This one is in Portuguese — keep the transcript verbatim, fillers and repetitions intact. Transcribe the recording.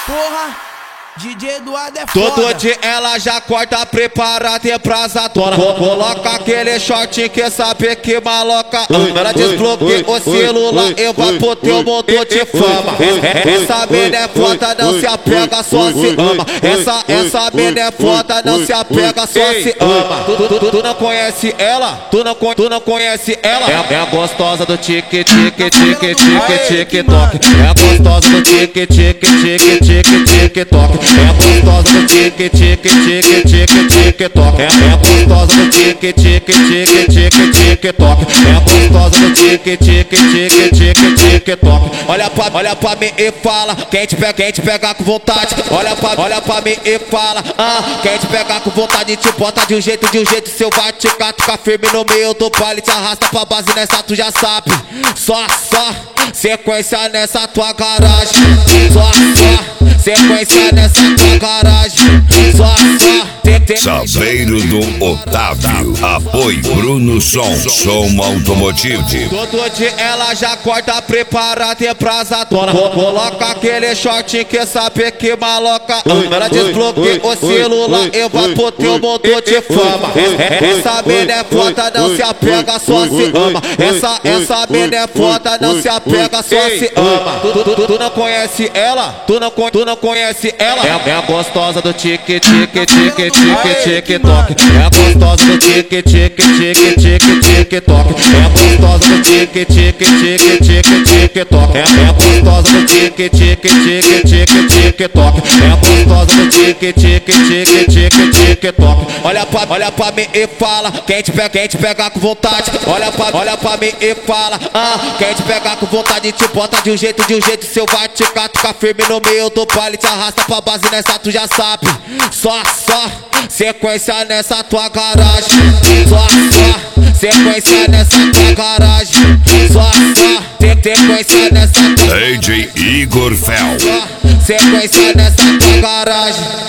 Porra, D J Eduardo é Todo foda. dia ela já corta, prepara, tem prasadona. Coloca aquele short que sabe que maloca. Ela desbloqueia o celular e vai pro teu motor de fama. Essa mina é foda, não se apega, só se ama. Essa, essa mina é foda, não se apega, só se ama. Tu, tu, tu, tu não conhece ela? Tu não, tu não conhece ela? É, é a gostosa do tique, tique, tique, tique, tique, toque. É a gostosa do tique, tique, tique, tique, tique, toque. É a gostosa do tique, tique, tique, tique, tique, toque. É a gostosa do tique, tique, tique, tique, tique, toque. É a gostosa do tique, tique, tique, tique, tique, toque. Olha pra, olha pra mim e fala, quem te pega, quem te pegar com vontade. Olha pra, olha pra mim e fala, ah, quem te pegar com vontade te bota de um jeito, de um jeito seu vai te ficar firme no meio do baile, te arrasta pra base nessa tu já sabe. Só, só, sequência nessa tua garagem. Só, só, sequência nessa tua garagem. Só, só. Saveiro do Otávio. Apoio Bruno Som, Som Automotivo. Todo dia ela já corta, prepara, tem prasadona. Coloca aquele short que sabe que maloca. Ela desbloqueia o celular e vai pro teu motor de fama. Essa mina é foda, não se apega, só se ama. Essa, essa mina é foda, não se apega, só se ama. Tu, tu, tu, tu não conhece ela? Tu não, tu não conhece ela? É, é a gostosa do tique, tique, tique, tique, tique, toque. É a gostosa do tique, tique, tique, tique, tique, toque. É a gostosa do tique, tique, tique, tique, tique, toque. É a gostosa do tique, tique, tique, tique, tique, toque. É a gostosa do tique, tique, tique, tique, tique, toque. Olha pra, olha pra mim e fala, quem te pega, quem te pegar com vontade. Olha pra, olha pra mim e fala, ah, quem te pegar com vontade te bota de um jeito, de um jeito seu vai te ficar firme no meio do baile, te arrasta pra base nessa tu já sabe. Só, só, sequência nessa tua garagem. Só, só, sequência nessa tua garagem. Só, só, sequência nessa tua garagem. D J Igor Fel. Sequência nessa tua garagem.